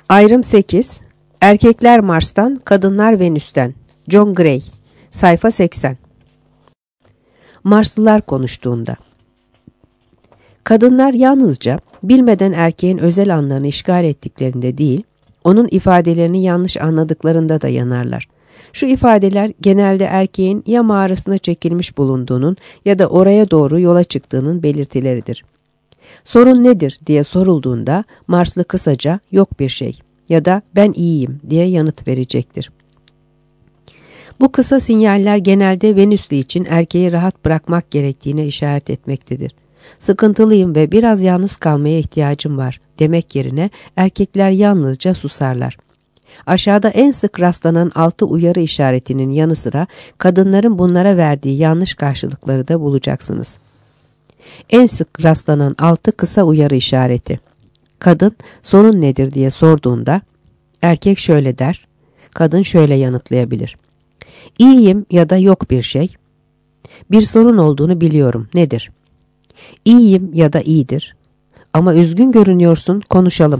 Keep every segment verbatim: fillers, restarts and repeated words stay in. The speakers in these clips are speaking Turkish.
Ayrım sekiz. Erkekler Mars'tan, Kadınlar Venüs'ten. John Gray. Sayfa seksen. Marslılar konuştuğunda. Kadınlar yalnızca bilmeden erkeğin özel anlarını işgal ettiklerinde değil, onun ifadelerini yanlış anladıklarında da yanarlar. Şu ifadeler genelde erkeğin ya mağarasına çekilmiş bulunduğunun ya da oraya doğru yola çıktığının belirtileridir. Sorun nedir diye sorulduğunda Marslı kısaca yok bir şey ya da ben iyiyim diye yanıt verecektir. Bu kısa sinyaller genelde Venüslü için erkeği rahat bırakmak gerektiğine işaret etmektedir. Sıkıntılıyım ve biraz yalnız kalmaya ihtiyacım var demek yerine erkekler yalnızca susarlar. Aşağıda en sık rastlanan altı uyarı işaretinin yanı sıra kadınların bunlara verdiği yanlış karşılıkları da bulacaksınız. En sık rastlanan altı kısa uyarı işareti. Kadın sorun nedir diye sorduğunda erkek şöyle der, kadın şöyle yanıtlayabilir. İyiyim ya da yok bir şey. Bir sorun olduğunu biliyorum. Nedir? İyiyim ya da iyidir. Ama üzgün görünüyorsun, konuşalım.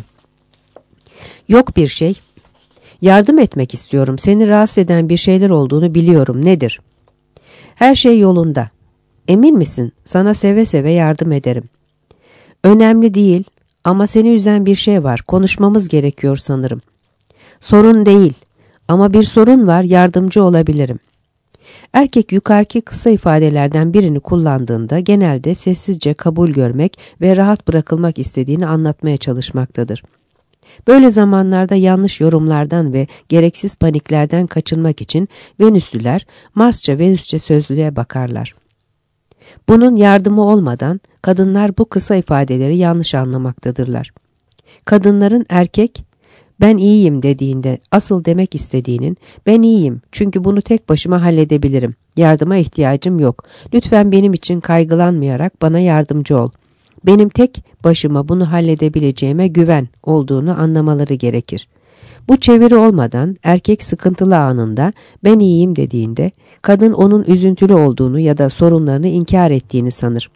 Yok bir şey. Yardım etmek istiyorum. Seni rahatsız eden bir şeyler olduğunu biliyorum. Nedir? Her şey yolunda. Emin misin? Sana seve seve yardım ederim. Önemli değil ama seni üzen bir şey var. Konuşmamız gerekiyor sanırım. Sorun değil ama bir sorun var, yardımcı olabilirim. Erkek yukarıki kısa ifadelerden birini kullandığında genelde sessizce kabul görmek ve rahat bırakılmak istediğini anlatmaya çalışmaktadır. Böyle zamanlarda yanlış yorumlardan ve gereksiz paniklerden kaçınmak için Venüslüler Marsça Venüsçe sözlüğe bakarlar. Bunun yardımı olmadan kadınlar bu kısa ifadeleri yanlış anlamaktadırlar. Kadınların erkek ben iyiyim dediğinde asıl demek istediğinin ben iyiyim çünkü bunu tek başıma halledebilirim. Yardıma ihtiyacım yok. Lütfen benim için kaygılanmayarak bana yardımcı ol. Benim tek başıma bunu halledebileceğime güven olduğunu anlamaları gerekir. Bu çeviri olmadan erkek sıkıntılı anında ben iyiyim dediğinde kadın onun üzüntülü olduğunu ya da sorunlarını inkar ettiğini sanır.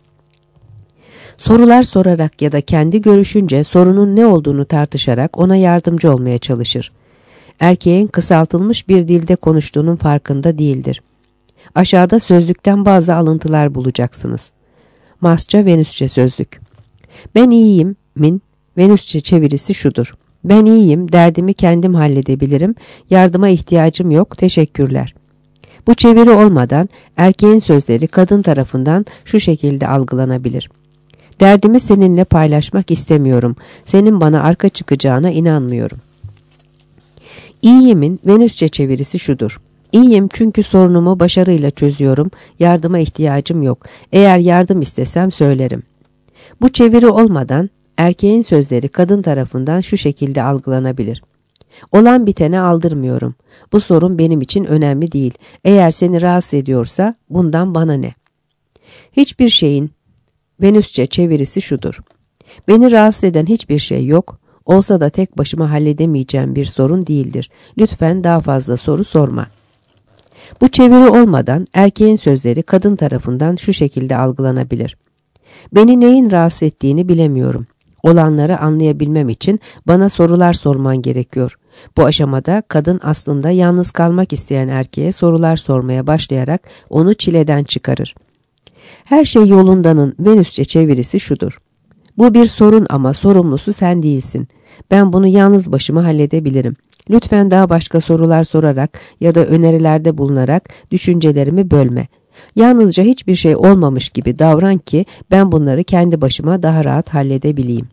Sorular sorarak ya da kendi görüşünce sorunun ne olduğunu tartışarak ona yardımcı olmaya çalışır. Erkeğin kısaltılmış bir dilde konuştuğunun farkında değildir. Aşağıda sözlükten bazı alıntılar bulacaksınız. Marsça Venüsçe sözlük. Ben iyiyim min Venüsçe çevirisi şudur. Ben iyiyim, derdimi kendim halledebilirim, yardıma ihtiyacım yok, teşekkürler. Bu çeviri olmadan erkeğin sözleri kadın tarafından şu şekilde algılanabilir. Derdimi seninle paylaşmak istemiyorum, senin bana arka çıkacağına inanmıyorum. İyiyimin Venüsçe çevirisi şudur. İyiyim çünkü sorunumu başarıyla çözüyorum, yardıma ihtiyacım yok, eğer yardım istesem söylerim. Bu çeviri olmadan erkeğin sözleri kadın tarafından şu şekilde algılanabilir. Olan bitene aldırmıyorum. Bu sorun benim için önemli değil. Eğer seni rahatsız ediyorsa bundan bana ne? Hiçbir şeyin Venüsçe çevirisi şudur. Beni rahatsız eden hiçbir şey yok. Olsa da tek başıma halledemeyeceğim bir sorun değildir. Lütfen daha fazla soru sorma. Bu çeviri olmadan erkeğin sözleri kadın tarafından şu şekilde algılanabilir. Beni neyin rahatsız ettiğini bilemiyorum. Olanları anlayabilmem için bana sorular sorman gerekiyor. Bu aşamada kadın aslında yalnız kalmak isteyen erkeğe sorular sormaya başlayarak onu çileden çıkarır. Her şey yolundanın Venüsçe çevirisi şudur. Bu bir sorun ama sorumlusu sen değilsin. Ben bunu yalnız başıma halledebilirim. Lütfen daha başka sorular sorarak ya da önerilerde bulunarak düşüncelerimi bölme. Yalnızca hiçbir şey olmamış gibi davran ki ben bunları kendi başıma daha rahat halledebileyim.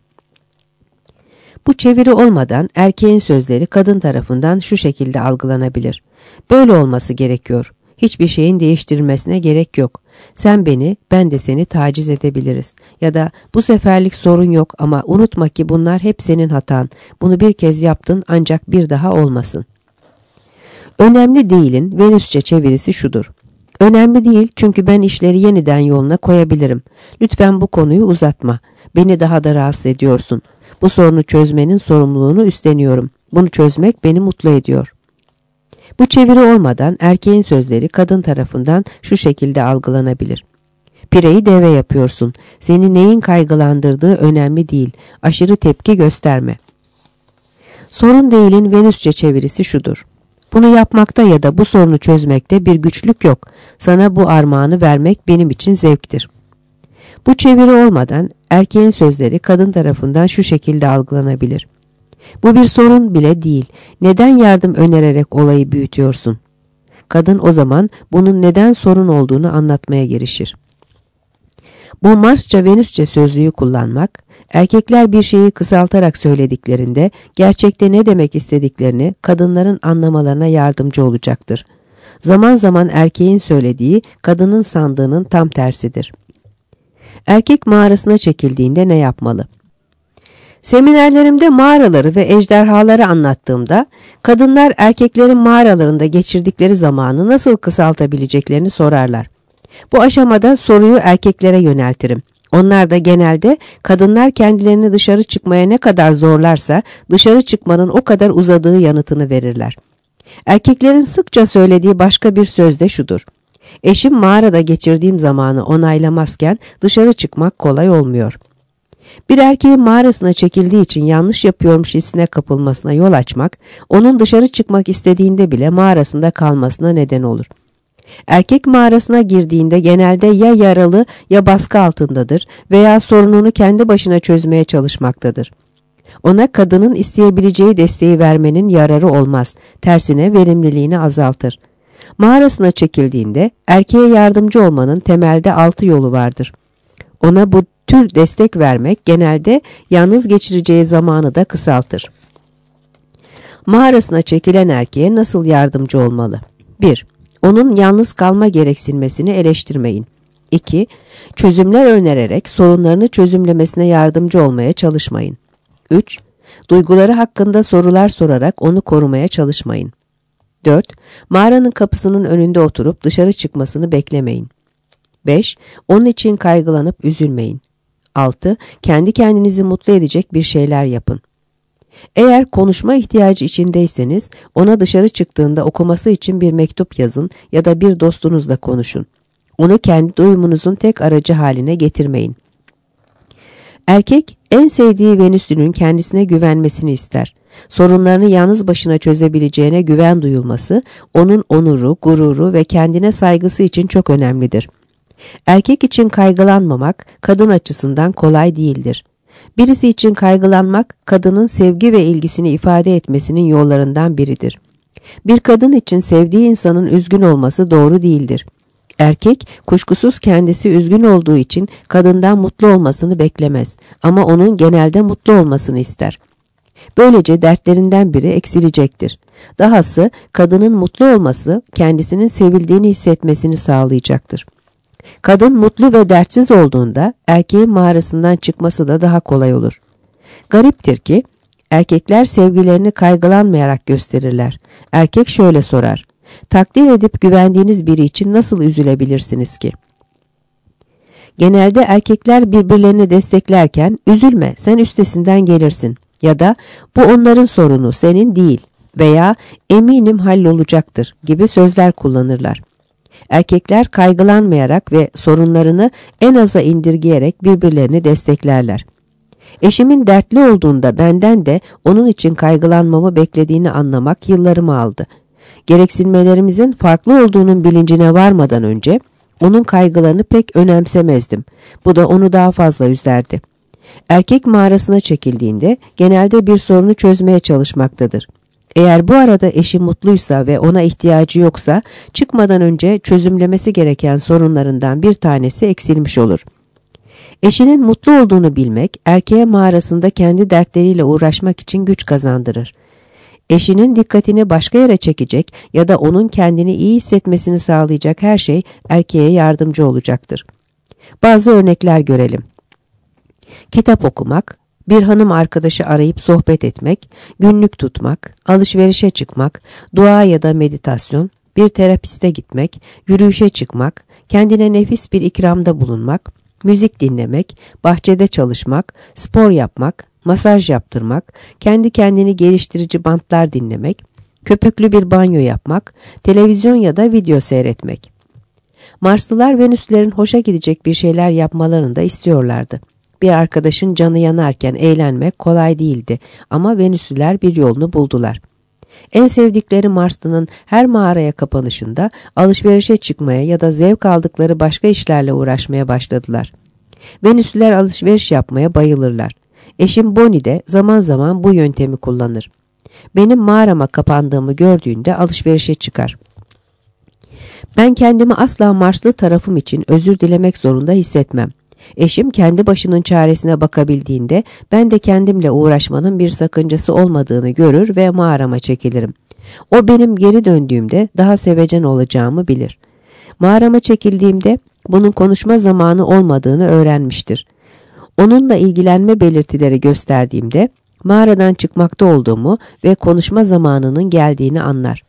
Bu çeviri olmadan erkeğin sözleri kadın tarafından şu şekilde algılanabilir. Böyle olması gerekiyor. Hiçbir şeyin değiştirilmesine gerek yok. Sen beni, ben de seni taciz edebiliriz. Ya da bu seferlik sorun yok ama unutma ki bunlar hep senin hatan. Bunu bir kez yaptın ancak bir daha olmasın. Önemli değilin Venüsçe çevirisi şudur. Önemli değil çünkü ben işleri yeniden yoluna koyabilirim. Lütfen bu konuyu uzatma. Beni daha da rahatsız ediyorsun. Bu sorunu çözmenin sorumluluğunu üstleniyorum. Bunu çözmek beni mutlu ediyor. Bu çeviri olmadan erkeğin sözleri kadın tarafından şu şekilde algılanabilir. Pireyi deve yapıyorsun. Seni neyin kaygılandırdığı önemli değil. Aşırı tepki gösterme. Sorun değilin Venüsçe çevirisi şudur. Bunu yapmakta ya da bu sorunu çözmekte bir güçlük yok. Sana bu armağanı vermek benim için zevktir. Bu çeviri olmadan erkeğin sözleri kadın tarafından şu şekilde algılanabilir. Bu bir sorun bile değil. Neden yardım önererek olayı büyütüyorsun? Kadın o zaman bunun neden sorun olduğunu anlatmaya girişir. Bu Marsça Venüsçe sözlüğü kullanmak, erkekler bir şeyi kısaltarak söylediklerinde gerçekte ne demek istediklerini kadınların anlamalarına yardımcı olacaktır. Zaman zaman erkeğin söylediği kadının sandığının tam tersidir. Erkek mağarasına çekildiğinde ne yapmalı? Seminerlerimde mağaraları ve ejderhaları anlattığımda kadınlar erkeklerin mağaralarında geçirdikleri zamanı nasıl kısaltabileceklerini sorarlar. Bu aşamada soruyu erkeklere yöneltirim. Onlar da genelde kadınlar kendilerini dışarı çıkmaya ne kadar zorlarsa dışarı çıkmanın o kadar uzadığı yanıtını verirler. Erkeklerin sıkça söylediği başka bir söz de şudur. Eşim mağarada geçirdiğim zamanı onaylamazken dışarı çıkmak kolay olmuyor. Bir erkeğin mağarasına çekildiği için yanlış yapıyormuş hissine kapılmasına yol açmak, onun dışarı çıkmak istediğinde bile mağarasında kalmasına neden olur. Erkek mağarasına girdiğinde genelde ya yaralı ya baskı altındadır veya sorununu kendi başına çözmeye çalışmaktadır. Ona kadının isteyebileceği desteği vermenin yararı olmaz, tersine verimliliğini azaltır. Mağarasına çekildiğinde erkeğe yardımcı olmanın temelde altı yolu vardır. Ona bu tür destek vermek genelde yalnız geçireceği zamanı da kısaltır. Mağarasına çekilen erkeğe nasıl yardımcı olmalı? bir. Onun yalnız kalma gereksinmesini eleştirmeyin. iki. Çözümler önererek sorunlarını çözümlemesine yardımcı olmaya çalışmayın. üç. Duyguları hakkında sorular sorarak onu korumaya çalışmayın. dört. Mağaranın kapısının önünde oturup dışarı çıkmasını beklemeyin. beş. Onun için kaygılanıp üzülmeyin. altı. Kendi kendinizi mutlu edecek bir şeyler yapın. Eğer konuşma ihtiyacı içindeyseniz ona dışarı çıktığında okuması için bir mektup yazın ya da bir dostunuzla konuşun. Onu kendi doyumunuzun tek aracı haline getirmeyin. Erkek en sevdiği Venüslünün kendisine güvenmesini ister. Sorunlarını yalnız başına çözebileceğine güven duyulması onun onuru, gururu ve kendine saygısı için çok önemlidir. Erkek için kaygılanmamak kadın açısından kolay değildir. Birisi için kaygılanmak kadının sevgi ve ilgisini ifade etmesinin yollarından biridir. Bir kadın için sevdiği insanın üzgün olması doğru değildir. Erkek kuşkusuz kendisi üzgün olduğu için kadından mutlu olmasını beklemez ama onun genelde mutlu olmasını ister. Böylece dertlerinden biri eksilecektir. Dahası kadının mutlu olması kendisinin sevildiğini hissetmesini sağlayacaktır. Kadın mutlu ve dertsiz olduğunda erkeğin mağarasından çıkması da daha kolay olur. Gariptir ki erkekler sevgilerini kaygılanmayarak gösterirler. Erkek şöyle sorar: takdir edip güvendiğiniz biri için nasıl üzülebilirsiniz ki? Genelde erkekler birbirlerini desteklerken üzülme sen üstesinden gelirsin ya da bu onların sorunu senin değil veya eminim hallolacaktır gibi sözler kullanırlar. Erkekler kaygılanmayarak ve sorunlarını en aza indirgeyerek birbirlerini desteklerler. Eşimin dertli olduğunda benden de onun için kaygılanmamı beklediğini anlamak yıllarımı aldı. Gereksinmelerimizin farklı olduğunun bilincine varmadan önce onun kaygılarını pek önemsemezdim. Bu da onu daha fazla üzerdi. Erkek mağarasına çekildiğinde genelde bir sorunu çözmeye çalışmaktadır. Eğer bu arada eşi mutluysa ve ona ihtiyacı yoksa çıkmadan önce çözümlemesi gereken sorunlarından bir tanesi eksilmiş olur. Eşinin mutlu olduğunu bilmek erkeğe mağarasında kendi dertleriyle uğraşmak için güç kazandırır. Eşinin dikkatini başka yere çekecek ya da onun kendini iyi hissetmesini sağlayacak her şey erkeğe yardımcı olacaktır. Bazı örnekler görelim. Kitap okumak, bir hanım arkadaşı arayıp sohbet etmek, günlük tutmak, alışverişe çıkmak, dua ya da meditasyon, bir terapiste gitmek, yürüyüşe çıkmak, kendine nefis bir ikramda bulunmak, müzik dinlemek, bahçede çalışmak, spor yapmak, masaj yaptırmak, kendi kendini geliştirici bantlar dinlemek, köpüklü bir banyo yapmak, televizyon ya da video seyretmek. Marslılar Venüslerin hoşa gidecek bir şeyler yapmalarını da istiyorlardı. Bir arkadaşın canı yanarken eğlenmek kolay değildi ama Venüslüler bir yolunu buldular. En sevdikleri Marslı'nın her mağaraya kapanışında alışverişe çıkmaya ya da zevk aldıkları başka işlerle uğraşmaya başladılar. Venüslüler alışveriş yapmaya bayılırlar. Eşim Bonnie de zaman zaman bu yöntemi kullanır. Benim mağarama kapandığımı gördüğünde alışverişe çıkar. Ben kendimi asla Marslı tarafım için özür dilemek zorunda hissetmem. Eşim kendi başının çaresine bakabildiğinde ben de kendimle uğraşmanın bir sakıncası olmadığını görür ve mağarama çekilirim. O benim geri döndüğümde daha sevecen olacağımı bilir. Mağarama çekildiğimde bunun konuşma zamanı olmadığını öğrenmiştir. Onunla ilgilenme belirtileri gösterdiğimde mağaradan çıkmakta olduğumu ve konuşma zamanının geldiğini anlar.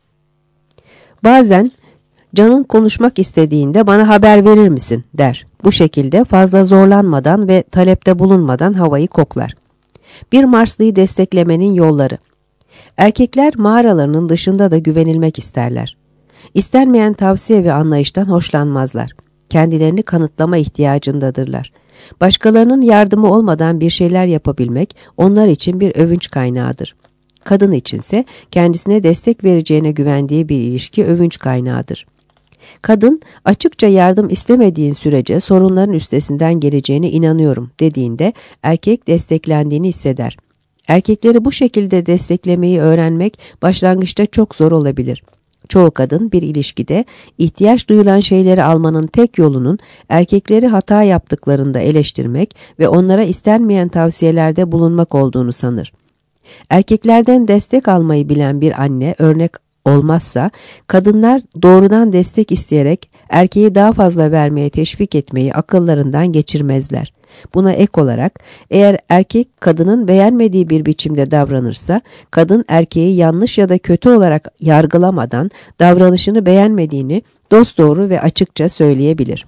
Bazen canın konuşmak istediğinde bana haber verir misin der. Bu şekilde fazla zorlanmadan ve talepte bulunmadan havayı koklar. Bir Marslıyı desteklemenin yolları. Erkekler mağaralarının dışında da güvenilmek isterler. İstenmeyen tavsiye ve anlayıştan hoşlanmazlar. Kendilerini kanıtlama ihtiyacındadırlar. Başkalarının yardımı olmadan bir şeyler yapabilmek onlar için bir övünç kaynağıdır. Kadın içinse kendisine destek vereceğine güvendiği bir ilişki övünç kaynağıdır. Kadın, açıkça yardım istemediğin sürece sorunların üstesinden geleceğine inanıyorum dediğinde erkek desteklendiğini hisseder. Erkekleri bu şekilde desteklemeyi öğrenmek başlangıçta çok zor olabilir. Çoğu kadın bir ilişkide ihtiyaç duyulan şeyleri almanın tek yolunun erkekleri hata yaptıklarında eleştirmek ve onlara istenmeyen tavsiyelerde bulunmak olduğunu sanır. Erkeklerden destek almayı bilen bir anne örnek olmazsa, kadınlar doğrudan destek isteyerek erkeği daha fazla vermeye teşvik etmeyi akıllarından geçirmezler. Buna ek olarak, eğer erkek kadının beğenmediği bir biçimde davranırsa, kadın erkeği yanlış ya da kötü olarak yargılamadan davranışını beğenmediğini dosdoğru ve açıkça söyleyebilir.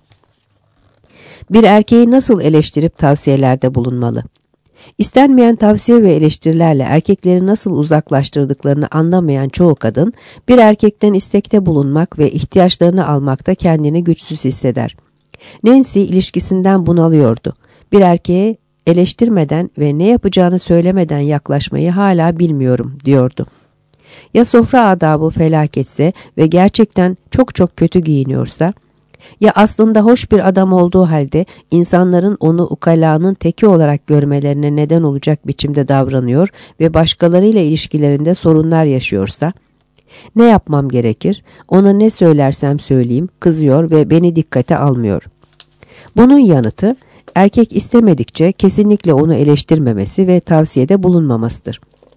Bir erkeği nasıl eleştirip tavsiyelerde bulunmalı? İstenmeyen tavsiye ve eleştirilerle erkekleri nasıl uzaklaştırdıklarını anlamayan çoğu kadın, bir erkekten istekte bulunmak ve ihtiyaçlarını almakta kendini güçsüz hisseder. Nancy ilişkisinden bunalıyordu. Bir erkeğe eleştirmeden ve ne yapacağını söylemeden yaklaşmayı hala bilmiyorum diyordu. Ya sofra adabı felaketse ve gerçekten çok çok kötü giyiniyorsa, ya aslında hoş bir adam olduğu halde insanların onu ukalanın teki olarak görmelerine neden olacak biçimde davranıyor ve başkalarıyla ilişkilerinde sorunlar yaşıyorsa, ne yapmam gerekir? Ona ne söylersem söyleyeyim kızıyor ve beni dikkate almıyor. Bunun yanıtı, erkek istemedikçe kesinlikle onu eleştirmemesi ve tavsiyede bulunmamasıdır.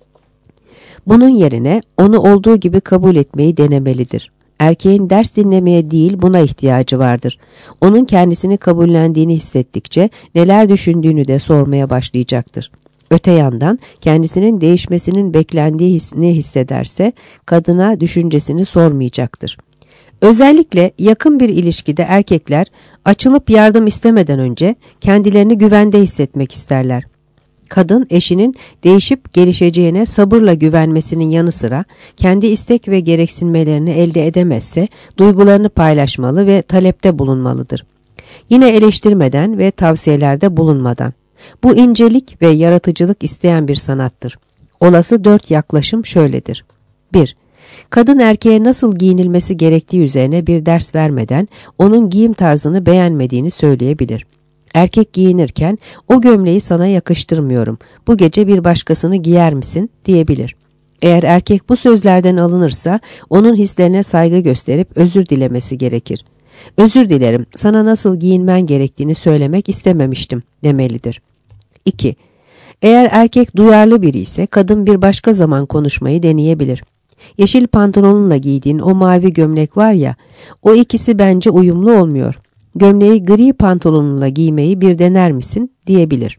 Bunun yerine onu olduğu gibi kabul etmeyi denemelidir. Erkeğin ders dinlemeye değil buna ihtiyacı vardır. Onun kendisini kabullendiğini hissettikçe neler düşündüğünü de sormaya başlayacaktır. Öte yandan kendisinin değişmesinin beklendiğini hissederse kadına düşüncesini sormayacaktır. Özellikle yakın bir ilişkide erkekler açılıp yardım istemeden önce kendilerini güvende hissetmek isterler. Kadın eşinin değişip gelişeceğine sabırla güvenmesinin yanı sıra kendi istek ve gereksinmelerini elde edemezse duygularını paylaşmalı ve talepte bulunmalıdır. Yine eleştirmeden ve tavsiyelerde bulunmadan. Bu incelik ve yaratıcılık isteyen bir sanattır. Olası dört yaklaşım şöyledir. bir. Kadın erkeğe nasıl giyinilmesi gerektiği üzerine bir ders vermeden onun giyim tarzını beğenmediğini söyleyebilir. Erkek giyinirken o gömleği sana yakıştırmıyorum, bu gece bir başkasını giyer misin diyebilir. Eğer erkek bu sözlerden alınırsa onun hislerine saygı gösterip özür dilemesi gerekir. Özür dilerim, sana nasıl giyinmen gerektiğini söylemek istememiştim demelidir. iki. Eğer erkek duyarlı biri ise kadın bir başka zaman konuşmayı deneyebilir. Yeşil pantolonunla giydiğin o mavi gömlek var ya, o ikisi bence uyumlu olmuyor. Gömleği gri pantolonunla giymeyi bir dener misin diyebilir.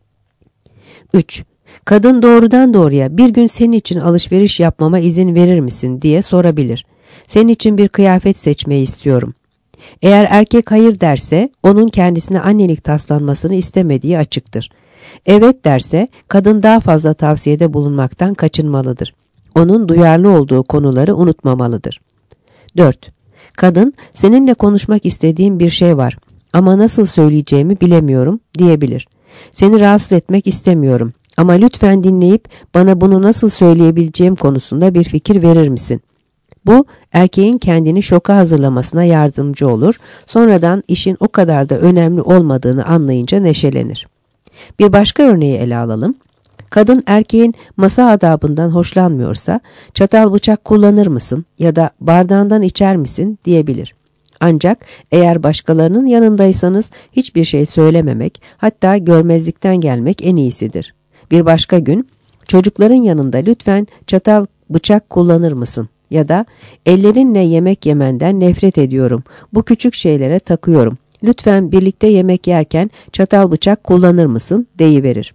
üç. Kadın doğrudan doğruya bir gün senin için alışveriş yapmama izin verir misin diye sorabilir. Senin için bir kıyafet seçmeyi istiyorum. Eğer erkek hayır derse onun kendisine annelik taslanmasını istemediği açıktır. Evet derse kadın daha fazla tavsiyede bulunmaktan kaçınmalıdır. Onun duyarlı olduğu konuları unutmamalıdır. dört. Kadın, seninle konuşmak istediğim bir şey var ama nasıl söyleyeceğimi bilemiyorum diyebilir. Seni rahatsız etmek istemiyorum ama lütfen dinleyip bana bunu nasıl söyleyebileceğim konusunda bir fikir verir misin? Bu, erkeğin kendini şoka hazırlamasına yardımcı olur, sonradan işin o kadar da önemli olmadığını anlayınca neşelenir. Bir başka örneği ele alalım. Kadın erkeğin masa adabından hoşlanmıyorsa, çatal bıçak kullanır mısın ya da bardağından içer misin diyebilir. Ancak eğer başkalarının yanındaysanız hiçbir şey söylememek, hatta görmezlikten gelmek en iyisidir. Bir başka gün, çocukların yanında lütfen çatal bıçak kullanır mısın? Ya da ellerinle yemek yemenden nefret ediyorum, bu küçük şeylere takıyorum. Lütfen birlikte yemek yerken çatal bıçak kullanır mısın deyiverir.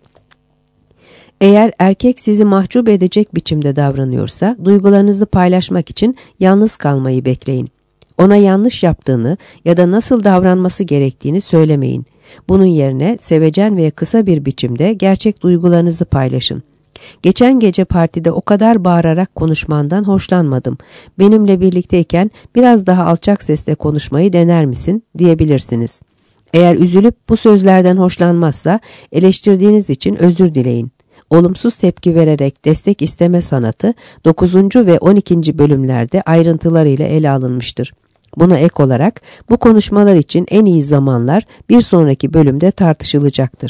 Eğer erkek sizi mahcup edecek biçimde davranıyorsa, duygularınızı paylaşmak için yalnız kalmayı bekleyin. Ona yanlış yaptığını ya da nasıl davranması gerektiğini söylemeyin. Bunun yerine sevecen ve kısa bir biçimde gerçek duygularınızı paylaşın. Geçen gece partide o kadar bağırarak konuşmandan hoşlanmadım. Benimle birlikteyken biraz daha alçak sesle konuşmayı dener misin diyebilirsiniz. Eğer üzülüp bu sözlerden hoşlanmazsa eleştirdiğiniz için özür dileyin. Olumsuz tepki vererek destek isteme sanatı dokuzuncu ve on ikinci bölümlerde ayrıntılarıyla ele alınmıştır. Buna ek olarak bu konuşmalar için en iyi zamanlar bir sonraki bölümde tartışılacaktır.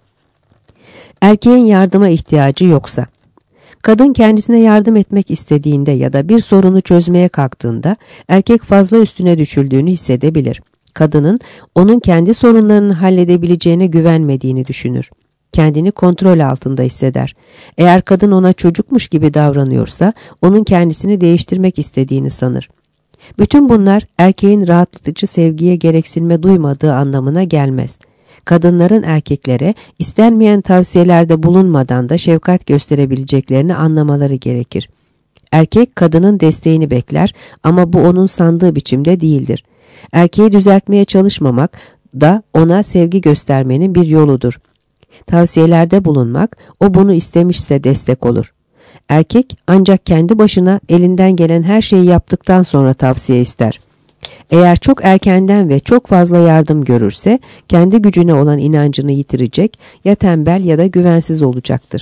Erkeğin yardıma ihtiyacı yoksa. Kadın kendisine yardım etmek istediğinde ya da bir sorunu çözmeye kalktığında erkek fazla üstüne düşüldüğünü hissedebilir. Kadının onun kendi sorunlarını halledebileceğine güvenmediğini düşünür. Kendini kontrol altında hisseder. Eğer kadın ona çocukmuş gibi davranıyorsa onun kendisini değiştirmek istediğini sanır. Bütün bunlar erkeğin rahatlatıcı sevgiye gereksinme duymadığı anlamına gelmez. Kadınların erkeklere istenmeyen tavsiyelerde bulunmadan da şefkat gösterebileceklerini anlamaları gerekir. Erkek kadının desteğini bekler ama bu onun sandığı biçimde değildir. Erkeği düzeltmeye çalışmamak da ona sevgi göstermenin bir yoludur. Tavsiyelerde bulunmak, o bunu istemişse destek olur. Erkek ancak kendi başına elinden gelen her şeyi yaptıktan sonra tavsiye ister. Eğer çok erkenden ve çok fazla yardım görürse kendi gücüne olan inancını yitirecek, ya tembel ya da güvensiz olacaktır.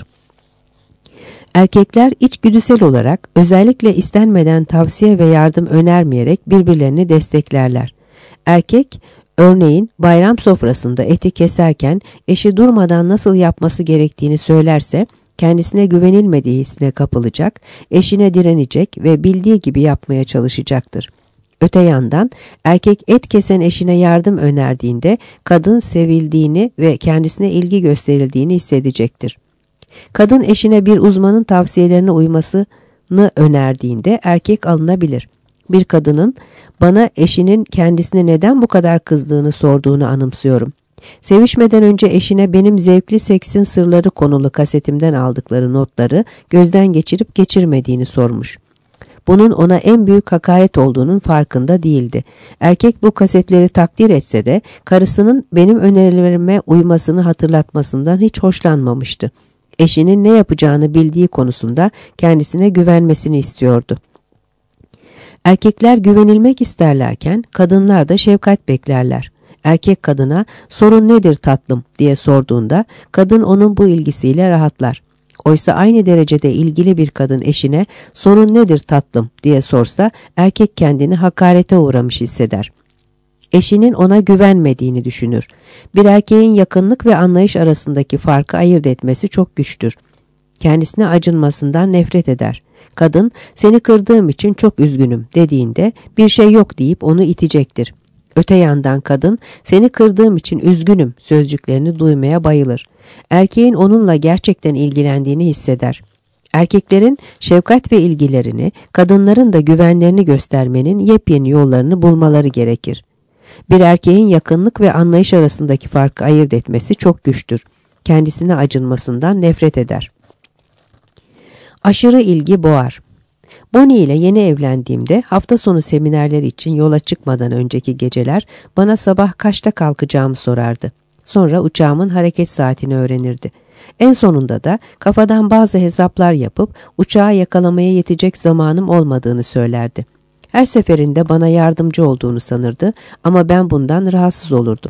Erkekler içgüdüsel olarak özellikle istenmeden tavsiye ve yardım önermeyerek birbirlerini desteklerler. Erkek, örneğin bayram sofrasında eti keserken eşi durmadan nasıl yapması gerektiğini söylerse, kendisine güvenilmediği hissine kapılacak, eşine direnecek ve bildiği gibi yapmaya çalışacaktır. Öte yandan erkek et kesen eşine yardım önerdiğinde kadın sevildiğini ve kendisine ilgi gösterildiğini hissedecektir. Kadın eşine bir uzmanın tavsiyelerine uymasını önerdiğinde erkek alınabilir. Bir kadının bana eşinin kendisine neden bu kadar kızdığını sorduğunu anımsıyorum. Sevişmeden önce eşine benim zevkli seksin sırları konulu kasetimden aldıkları notları gözden geçirip geçirmediğini sormuş. Bunun ona en büyük hakaret olduğunun farkında değildi. Erkek bu kasetleri takdir etse de karısının benim önerilerime uymasını hatırlatmasından hiç hoşlanmamıştı. Eşinin ne yapacağını bildiği konusunda kendisine güvenmesini istiyordu. Erkekler güvenilmek isterlerken kadınlar da şefkat beklerler. Erkek kadına sorun nedir tatlım diye sorduğunda kadın onun bu ilgisiyle rahatlar. Oysa aynı derecede ilgili bir kadın eşine sorun nedir tatlım diye sorsa erkek kendini hakarete uğramış hisseder. Eşinin ona güvenmediğini düşünür. Bir erkeğin yakınlık ve anlayış arasındaki farkı ayırt etmesi çok güçtür. Kendisine acınmasından nefret eder. Kadın seni kırdığım için çok üzgünüm dediğinde bir şey yok deyip onu itecektir. Öte yandan kadın seni kırdığım için üzgünüm sözcüklerini duymaya bayılır. Erkeğin onunla gerçekten ilgilendiğini hisseder. Erkeklerin şefkat ve ilgilerini, kadınların da güvenlerini göstermenin yepyeni yollarını bulmaları gerekir. Bir erkeğin yakınlık ve anlayış arasındaki farkı ayırt etmesi çok güçtür. Kendisine acınmasından nefret eder. Aşırı ilgi boğar. Bonnie ile yeni evlendiğimde hafta sonu seminerleri için yola çıkmadan önceki geceler bana sabah kaçta kalkacağımı sorardı. Sonra uçağımın hareket saatini öğrenirdi. En sonunda da kafadan bazı hesaplar yapıp uçağı yakalamaya yetecek zamanım olmadığını söylerdi. Her seferinde bana yardımcı olduğunu sanırdı ama ben bundan rahatsız olurdum.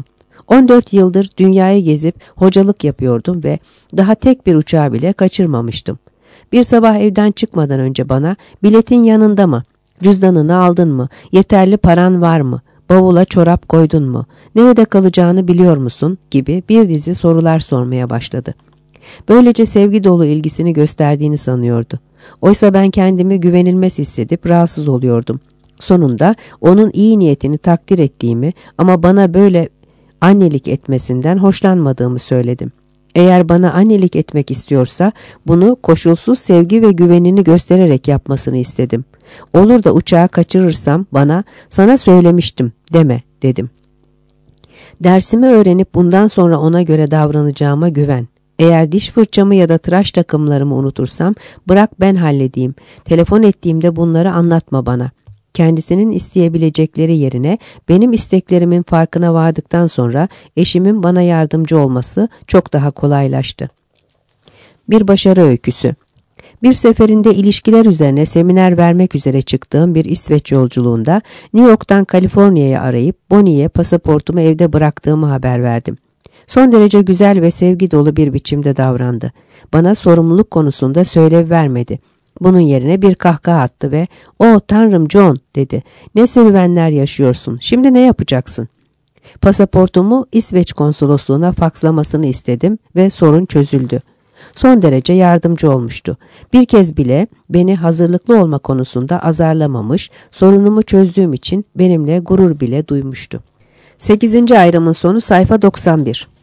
on dört yıldır dünyayı gezip hocalık yapıyordum ve daha tek bir uçağı bile kaçırmamıştım. Bir sabah evden çıkmadan önce bana biletin yanında mı, cüzdanını aldın mı, yeterli paran var mı, bavula çorap koydun mu, nerede kalacağını biliyor musun gibi bir dizi sorular sormaya başladı. Böylece sevgi dolu ilgisini gösterdiğini sanıyordu. Oysa ben kendimi güvenilmez hissedip rahatsız oluyordum. Sonunda onun iyi niyetini takdir ettiğimi ama bana böyle annelik etmesinden hoşlanmadığımı söyledim. Eğer bana annelik etmek istiyorsa bunu koşulsuz sevgi ve güvenini göstererek yapmasını istedim. Olur da uçağı kaçırırsam bana "sana söylemiştim" deme dedim. Dersimi öğrenip bundan sonra ona göre davranacağıma güven. Eğer diş fırçamı ya da tıraş takımlarımı unutursam bırak ben halledeyim. Telefon ettiğimde bunları anlatma bana. Kendisinin isteyebilecekleri yerine benim isteklerimin farkına vardıktan sonra eşimin bana yardımcı olması çok daha kolaylaştı. Bir başarı öyküsü. Bir seferinde ilişkiler üzerine seminer vermek üzere çıktığım bir İsveç yolculuğunda New York'tan Kaliforniya'ya arayıp Bonnie'ye pasaportumu evde bıraktığımı haber verdim. Son derece güzel ve sevgi dolu bir biçimde davrandı. Bana sorumluluk konusunda söylev vermedi. Bunun yerine bir kahkaha attı ve "O Tanrım John" dedi. "Ne serüvenler yaşıyorsun. Şimdi ne yapacaksın?" Pasaportumu İsveç konsolosluğuna fakslamasını istedim ve sorun çözüldü. Son derece yardımcı olmuştu. Bir kez bile beni hazırlıklı olma konusunda azarlamamış, sorunumu çözdüğüm için benimle gurur bile duymuştu. sekizinci ayrımın sonu sayfa doksan bir.